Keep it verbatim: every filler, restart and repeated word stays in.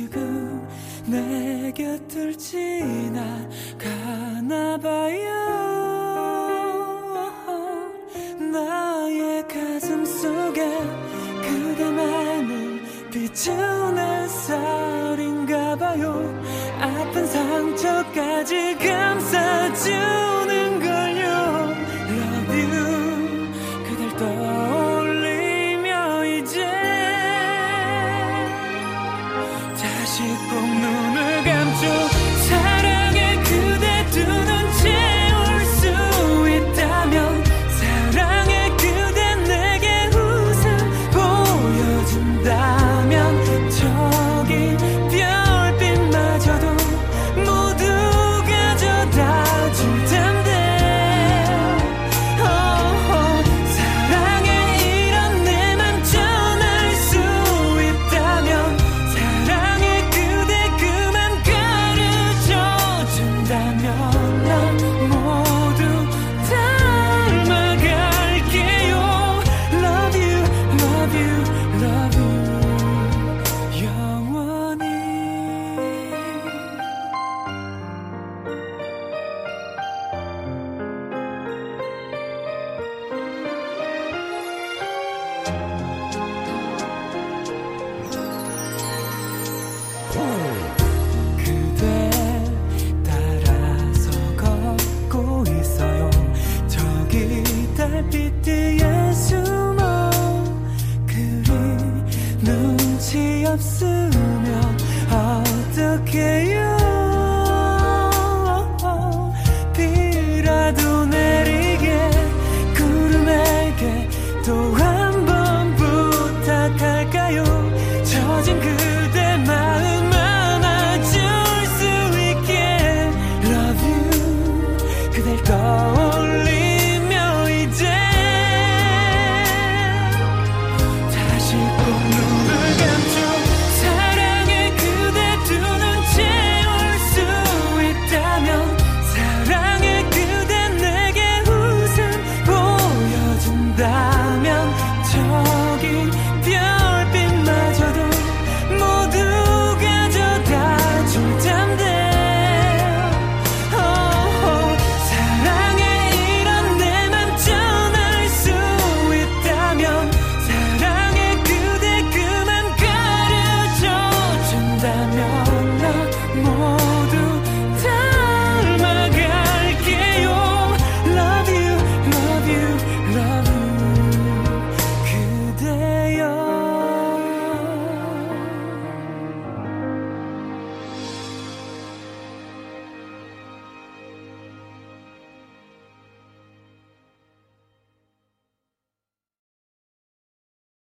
지금 내 곁을 지나가나봐요. 나의 가슴 속에 그대만을 비춘 햇살인가봐요. 아픈 상처까지 감싸주는 걸요. Love you. 그댈 떠올리며 이제 다시 꼭 눈을 감죠. 사랑에 그대 두 눈 채울 수 있다면, 사랑에 그대 내게 웃음 보여준다면, 저기 별빛마저도 모두 가져다 줄 텐데. oh, oh. 사랑에 이런 내 맘 전할 수 있다면, 사랑에 그대 그만 가르쳐 준다면, 난 모두 닮아갈게요. Love you, love you, love you. 영원히. 그대 따라서 걷고 있어요. 저기 달빛 뒤에 숨어. 그리 눈치 없으면 어떡해요.